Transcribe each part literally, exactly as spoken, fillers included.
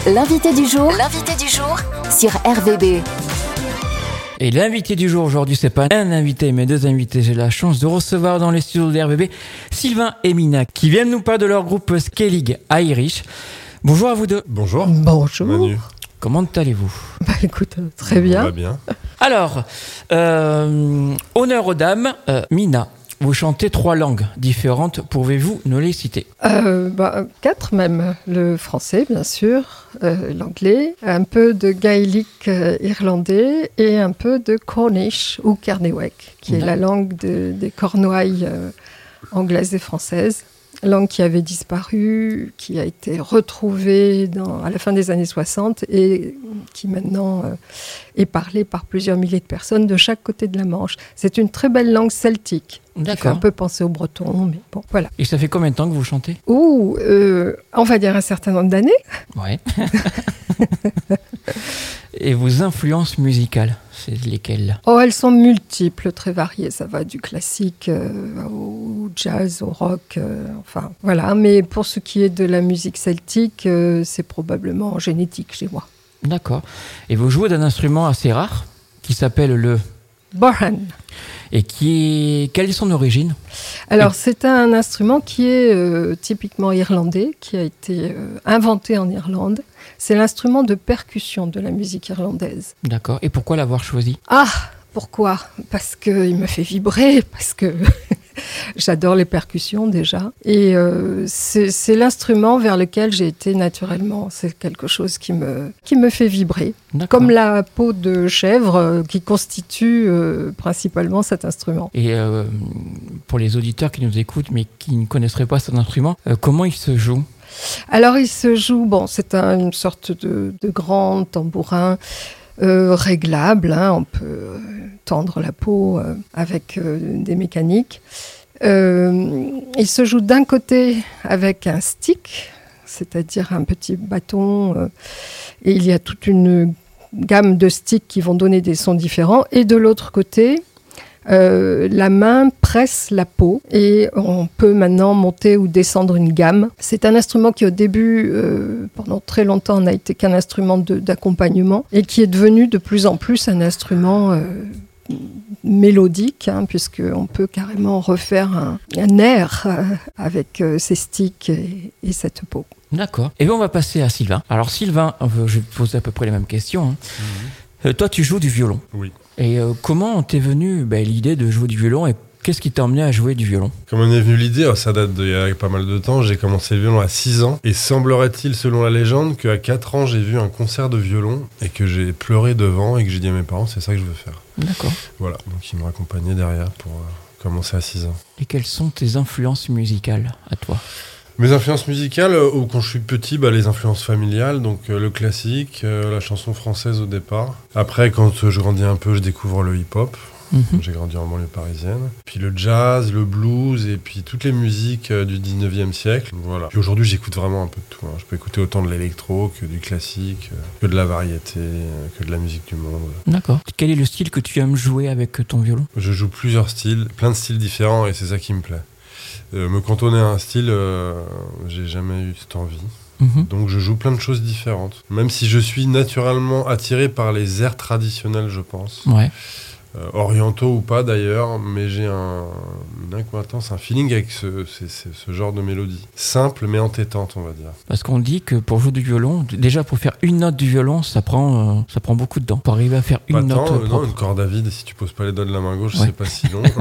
L'invité du jour, l'invité du jour sur R V B. Et l'invité du jour aujourd'hui, c'est pas un invité, mais deux invités. J'ai la chance de recevoir dans les studios de R V B Sylvain et Mina, qui viennent nous parler de leur groupe Skellig Irish. Bonjour à vous deux. Bonjour. Bonjour. Manu. Comment allez-vous ? Bah écoute, euh, très bien. Ça va bien. Alors, euh, honneur aux dames, euh, Mina, vous chantez trois langues différentes. Pouvez-vous nous les citer ? Euh, bah, quatre même. Le français, bien sûr, euh, l'anglais, un peu de gaélique euh, irlandais et un peu de Cornish ou Kernewek, qui est D'accord. la langue de- des Cornouailles euh, anglaises et françaises. Langue qui avait disparu, qui a été retrouvée dans, à la fin des années soixante et qui maintenant euh, est parlée par plusieurs milliers de personnes de chaque côté de la Manche. C'est une très belle langue celtique, qui fait un D'accord. peu penser au breton, mais bon, voilà. Et ça fait combien de temps que vous chantez ? Ou, euh, on va dire un certain nombre d'années. Ouais. Et vos influences musicales, c'est lesquelles ? Oh, elles sont multiples, très variées. Ça va du classique euh, au jazz, au rock, euh, enfin voilà. Mais pour ce qui est de la musique celtique, euh, c'est probablement génétique chez moi. D'accord. Et vous jouez d'un instrument assez rare qui s'appelle le... Boran. Et qui est... Quelle est son origine ? Alors, c'est un instrument qui est euh, typiquement irlandais, qui a été euh, inventé en Irlande. C'est l'instrument de percussion de la musique irlandaise. D'accord. Et pourquoi l'avoir choisi ? Ah, pourquoi ? Parce qu'il me fait vibrer, parce que j'adore les percussions déjà. Et euh, c'est, c'est l'instrument vers lequel j'ai été naturellement. C'est quelque chose qui me, qui me fait vibrer. D'accord. Comme la peau de chèvre euh, qui constitue euh, principalement cet instrument. Et euh, pour les auditeurs qui nous écoutent mais qui ne connaisseraient pas cet instrument, euh, comment il se joue ? Alors il se joue, bon, c'est un- une sorte de, de grand tambourin euh, réglable, hein, on peut euh, tendre la peau euh, avec euh, des mécaniques. Euh, il se joue d'un côté avec un stick, c'est-à-dire un petit bâton, euh, et il y a toute une gamme de sticks qui vont donner des sons différents, et de l'autre côté, Euh, la main presse la peau et on peut maintenant monter ou descendre une gamme. C'est un instrument qui au début, euh, pendant très longtemps, n'a été qu'un instrument de- d'accompagnement et qui est devenu de plus en plus un instrument euh, mélodique, hein, puisqu'on peut carrément refaire un, un air euh, avec euh, ces sticks et, et cette peau. D'accord. Et bien on va passer à Sylvain. Alors Sylvain, euh, je vais te poser à peu près les mêmes questions. hein. Euh, toi tu joues du violon. Oui. Et euh, comment t'es venu ben, l'idée de jouer du violon et qu'est-ce qui t'a emmené à jouer du violon ? Comment m'en est venue l'idée ? Alors, ça date d'il y a pas mal de temps. J'ai commencé le violon à six ans. Et semblerait-il, selon la légende, qu'à quatre ans, j'ai vu un concert de violon et que j'ai pleuré devant et que j'ai dit à mes parents, c'est ça que je veux faire. D'accord. Voilà. Donc, ils m'ont accompagné derrière pour euh, commencer à six ans. Et quelles sont tes influences musicales à toi ? Mes influences musicales, euh, ou quand je suis petit, bah, les influences familiales, donc euh, le classique, euh, la chanson française au départ. Après, quand euh, je grandis un peu, je découvre le hip-hop. Mhm. J'ai grandi en banlieue parisienne. Puis le jazz, le blues et puis toutes les musiques euh, du dix-neuvième siècle. Voilà. Puis aujourd'hui, j'écoute vraiment un peu de tout. hein. Je peux écouter autant de l'électro que du classique, euh, que de la variété, euh, que de la musique du monde. D'accord. Quel est le style que tu aimes jouer avec ton violon ? Je joue plusieurs styles, plein de styles différents et c'est ça qui me plaît. Euh, me cantonner à un style, euh, j'ai jamais eu cette envie. Mhm. Donc je joue plein de choses différentes. Même si je suis naturellement attiré par les airs traditionnels, je pense. Ouais. Euh, orientaux ou pas d'ailleurs, mais j'ai un, une acquaintance, un feeling avec ce, ce, ce, ce genre de mélodie. Simple mais entêtante, on va dire. Parce qu'on dit que pour jouer du violon, d- déjà pour faire une note du violon, ça prend, euh, ça prend beaucoup de temps. Pour arriver à faire une Pas note tant, euh, euh, non, propre. une corde à vide, si tu poses pas les doigts de la main gauche, Ouais. c'est pas si long.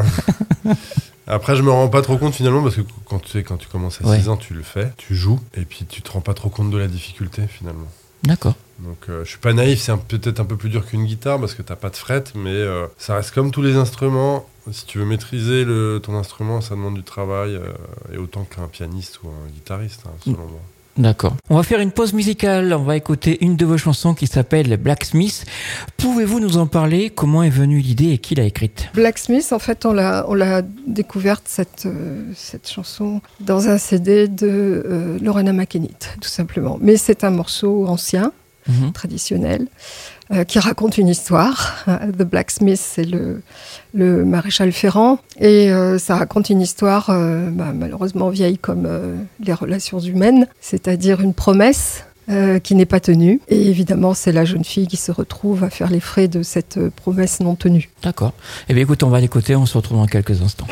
Après, je me rends pas trop compte finalement, parce que quand tu, sais, quand tu commences à Ouais. six ans, tu le fais, tu joues, et puis tu te rends pas trop compte de la difficulté finalement. D'accord. Donc euh, je suis pas naïf, c'est un- peut-être un peu plus dur qu'une guitare parce que t'as pas de fret, mais euh, ça reste comme tous les instruments. Si tu veux maîtriser le, ton instrument, ça demande du travail, euh, et autant qu'un pianiste ou un guitariste, hein, selon moi. D'accord. On va faire une pause musicale. On va écouter une de vos chansons qui s'appelle Blacksmith. Pouvez-vous nous en parler ? Comment est venue l'idée et qui l'a écrite ? Blacksmith, en fait, on l'a, on l'a découverte, cette, euh, cette chanson, dans un C D de euh, Lorena McKennitt, tout simplement. Mais c'est un morceau ancien, Mhm. traditionnel, euh, qui raconte une histoire. The Blacksmith, c'est le, le maréchal Ferrand. Et euh, ça raconte une histoire, euh, bah, malheureusement vieille comme euh, les relations humaines, c'est-à-dire une promesse euh, qui n'est pas tenue. Et évidemment, c'est la jeune fille qui se retrouve à faire les frais de cette euh, promesse non tenue. D'accord. Eh bien écoute, on va l'écouter, on se retrouve dans quelques instants.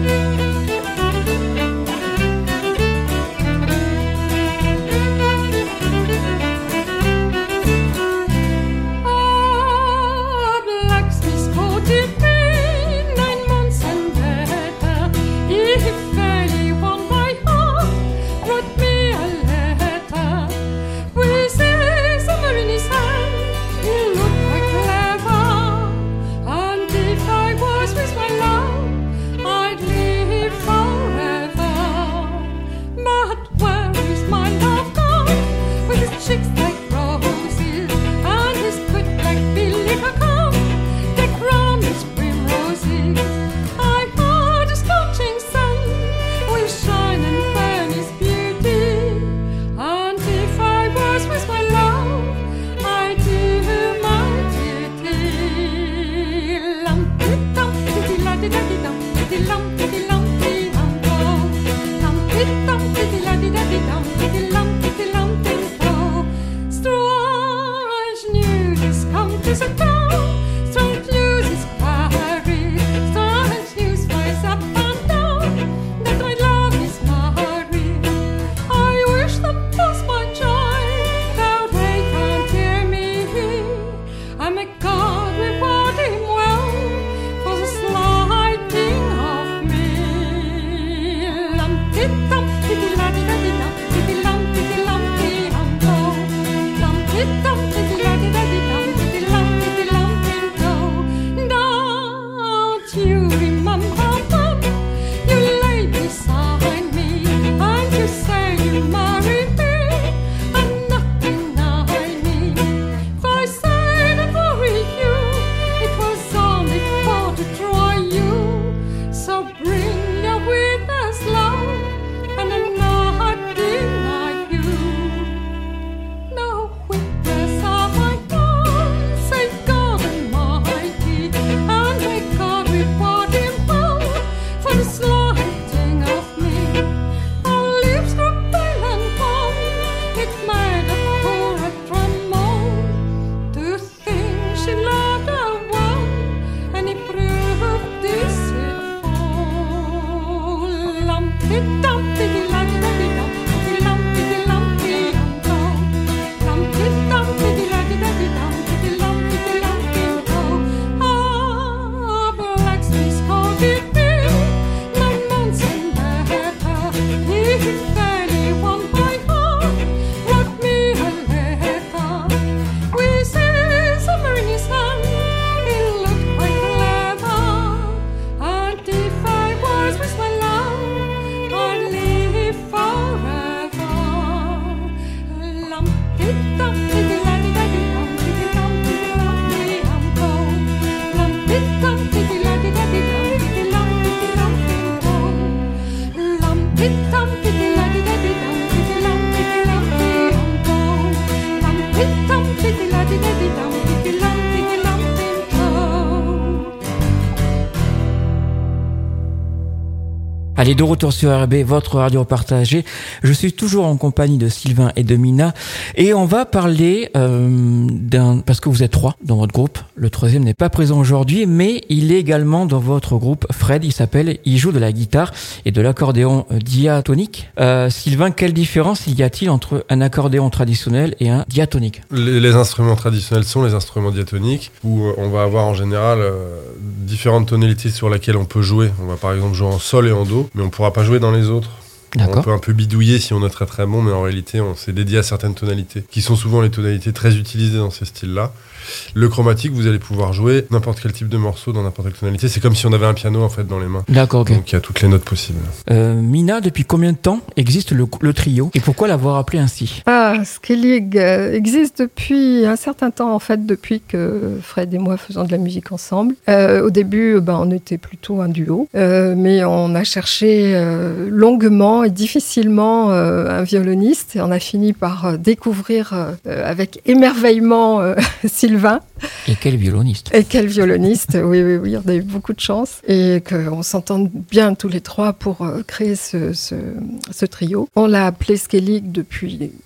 Allez, de retour sur R B, votre radio partagée. Je suis toujours en compagnie de Sylvain et de Mina. Et on va parler euh, d'un... Parce que vous êtes trois dans votre groupe. Le troisième n'est pas présent aujourd'hui, mais il est également dans votre groupe. Fred, il s'appelle, il joue de la guitare et de l'accordéon diatonique. Euh, Sylvain, quelle différence y a-t-il entre un accordéon traditionnel et un diatonique ? les, les instruments traditionnels sont les instruments diatoniques, où on va avoir en général euh, différentes tonalités sur lesquelles on peut jouer. On va par exemple jouer en sol et en do, mais on ne pourra pas jouer dans les autres. D'accord. On peut un peu bidouiller si on est très très bon, mais en réalité, on s'est dédié à certaines tonalités, qui sont souvent les tonalités très utilisées dans ces styles-là. Le chromatique, vous allez pouvoir jouer n'importe quel type de morceau dans n'importe quelle tonalité. C'est comme si on avait un piano en fait dans les mains. D'accord, ok. Donc il y a toutes les notes possibles. Euh, Mina, depuis combien de temps existe le, le trio et pourquoi l'avoir appelé ainsi ? Ah, Skellig euh, existe depuis un certain temps en fait, depuis que Fred et moi faisons de la musique ensemble. Euh, au début, ben, on était plutôt un duo, euh, mais on a cherché euh, longuement et difficilement euh, un violoniste et on a fini par euh, découvrir euh, avec émerveillement euh, Sylvain. Et quel violoniste. Et quel violoniste, oui, oui, oui, on a eu beaucoup de chance et qu'on s'entende bien tous les trois pour euh, créer ce, ce, ce trio. On l'a appelé Skellig depuis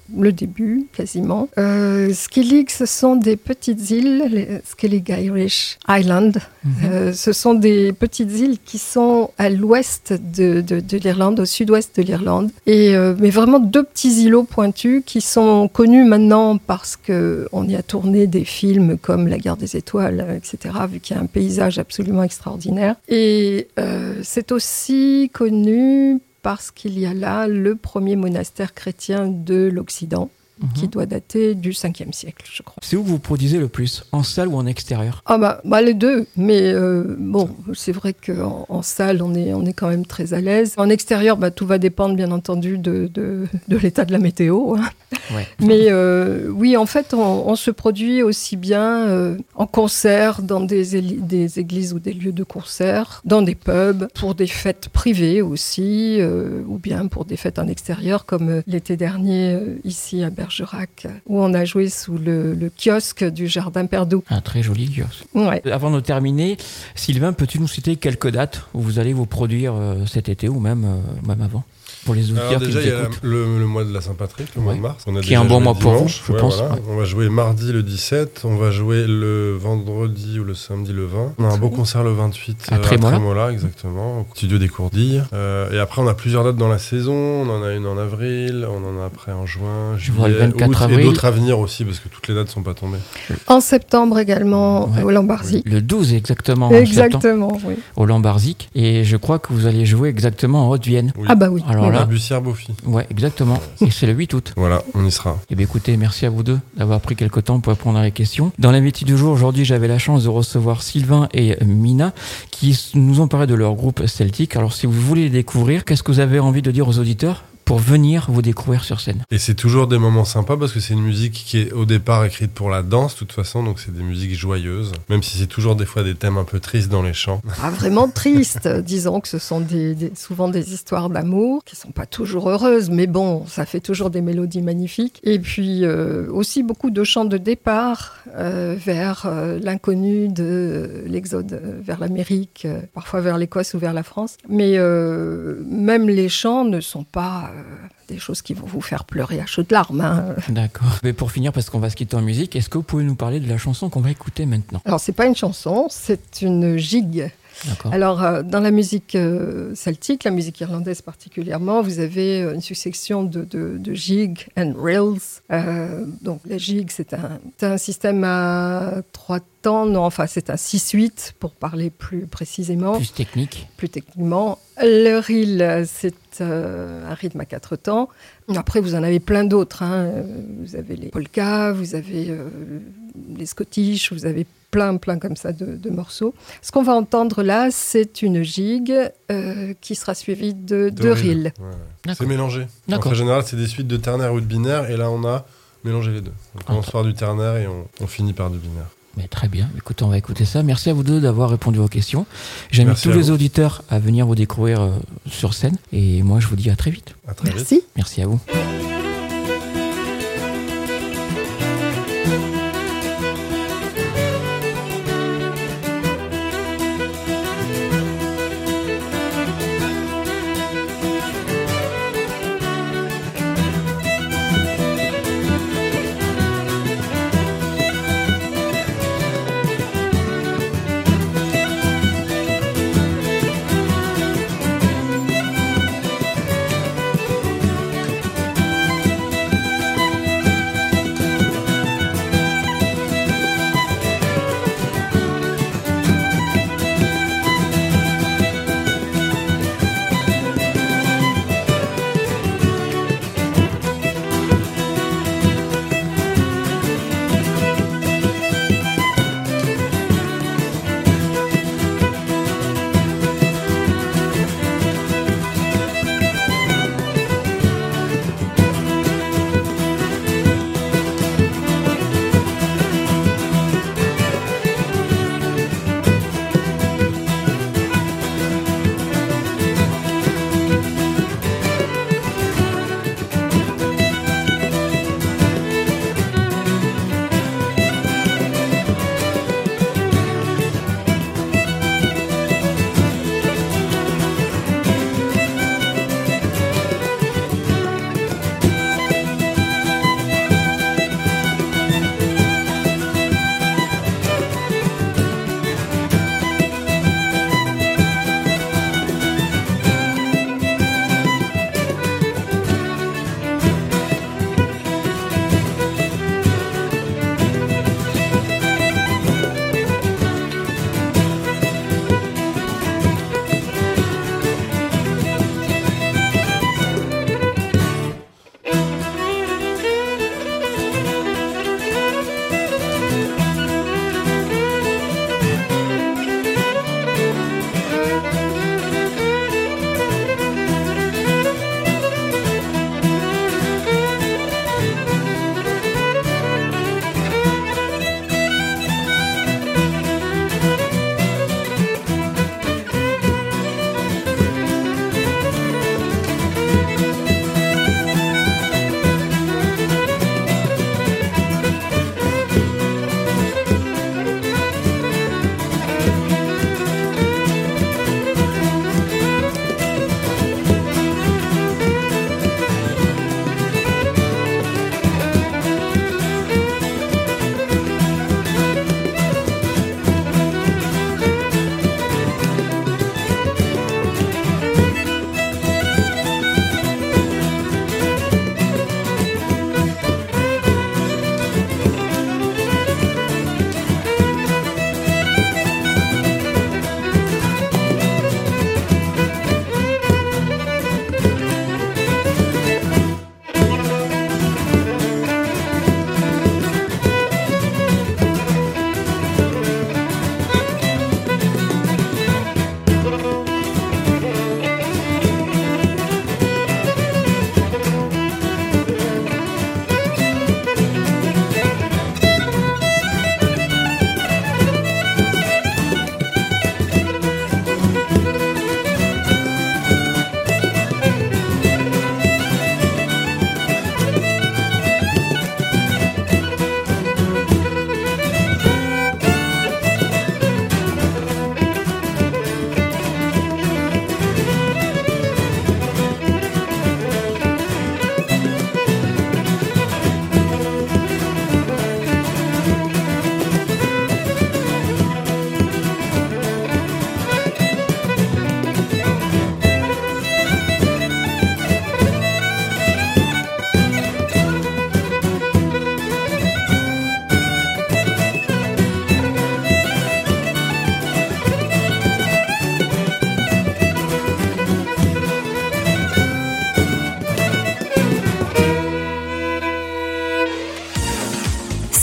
le début quasiment. Euh, Skellig, ce sont des petites îles, les Skellig Irish Island. Mm-hmm. Euh, ce sont des petites îles qui sont à l'ouest de, de, de l'Irlande, au sud-ouest de l'Irlande. Et, euh, mais vraiment deux petits îlots pointus qui sont connus maintenant parce qu'on y a tourné des films comme La Guerre des Étoiles, et cetera, vu qu'il y a un paysage absolument extraordinaire. Et euh, c'est aussi connu parce qu'il y a là le premier monastère chrétien de l'Occident, mmh. qui doit dater du cinquième siècle, je crois. C'est où vous produisez le plus, en salle ou en extérieur ? Ah bah, bah les deux, mais euh, bon, c'est vrai qu'en en salle, on est, on est quand même très à l'aise. En extérieur, bah, tout va dépendre bien entendu de, de, de l'état de la météo. Hein. Ouais. Mais euh, oui, en fait, on, on se produit aussi bien euh, en concert, dans des, éli- des églises ou des lieux de concert, dans des pubs, pour des fêtes privées aussi, euh, ou bien pour des fêtes en extérieur, comme euh, l'été dernier, euh, ici à Bergerac, où on a joué sous le, le kiosque du Jardin Perdou. Un très joli kiosque. Ouais. Avant de terminer, Sylvain, peux-tu nous citer quelques dates où vous allez vous produire euh, cet été ou même, euh, même avant ? Pour les auditeurs Alors qui déjà, nous il y a écoutent. le, le mois de la Saint-Patrick, le Ouais. mois de mars. On a Qui est un déjà bon joué mois pour vous, dimanche. je Ouais, pense. voilà. Ouais. On va jouer mardi le dix-sept, on va jouer le vendredi ou le samedi le vingt. On a un beau concert le vingt-huit À euh, Trémola. à Trémola, exactement, au studio des Courdilles. Euh, et après, on a plusieurs dates dans la saison. On en a une en avril, on en a après en juin, Je vois le juillet, vingt-quatre août, avril. et d'autres à venir aussi, parce que toutes les dates ne sont pas tombées. En septembre également, Ouais. au Lambarzi. Le douze exactement. en septembre, Exactement, oui. au Lambarzik. Et je crois que vous allez jouer exactement en Haute-Vienne. Oui. Ah bah oui. Alors oui. là- À Bussière-Beaufy. Ouais, exactement. Et c'est le huit août. Voilà, on y sera. Eh bien, écoutez, merci à vous deux d'avoir pris quelques temps pour répondre à la question. Dans l'invité du jour, aujourd'hui, j'avais la chance de recevoir Sylvain et Mina qui nous ont parlé de leur groupe celtique. Alors, si vous voulez les découvrir, qu'est-ce que vous avez envie de dire aux auditeurs pour venir vous découvrir sur scène ? Et c'est toujours des moments sympas parce que c'est une musique qui est au départ écrite pour la danse, de toute façon, donc c'est des musiques joyeuses, même si c'est toujours des fois des thèmes un peu tristes dans les chants. Pas vraiment triste. Disons que ce sont des, des- souvent des histoires d'amour qui sont pas toujours heureuses, mais bon, ça fait toujours des mélodies magnifiques. Et puis euh, aussi beaucoup de chants de départ euh, vers euh, l'inconnu de euh, l'exode euh, vers l'Amérique, euh, parfois vers l'Écosse ou vers la France. Mais euh, même les chants ne sont pas euh, des choses qui vont vous faire pleurer à chaudes larmes. Hein. D'accord. Mais pour finir, parce qu'on va se quitter en musique, est-ce que vous pouvez nous parler de la chanson qu'on va écouter maintenant ? Alors c'est pas une chanson, c'est une gigue. D'accord. Alors, euh, dans la musique euh, celtique, la musique irlandaise particulièrement, vous avez euh, une succession de, de, de jigs and reels. Euh, donc, la jig, c'est un, c'est un système à trois temps, non, enfin, c'est un six huit pour parler plus précisément, Plus technique. plus techniquement. Le reel, c'est euh, un rythme à quatre temps. Après, vous en avez plein d'autres. Hein. Vous avez les polkas, vous avez euh, les scottish, vous avez plein, plein comme ça de, de morceaux. Ce qu'on va entendre là, c'est une gigue euh, qui sera suivie de, de, reel. Ouais, ouais. D'accord. C'est mélangé. D'accord. En général, c'est des suites de ternaire ou de binaire, et là, on a mélangé les deux. On commence par du ternaire et on, on finit par du binaire. Mais très bien. Écoutez, on va écouter ça. Merci à vous deux d'avoir répondu aux questions. J'invite Merci tous à les vous. auditeurs à venir vous découvrir euh, sur scène. Et moi, je vous dis à très vite. À très vite. Merci. Merci à vous.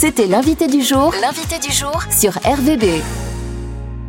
C'était l'invité du jour, l'invité du jour sur R V B.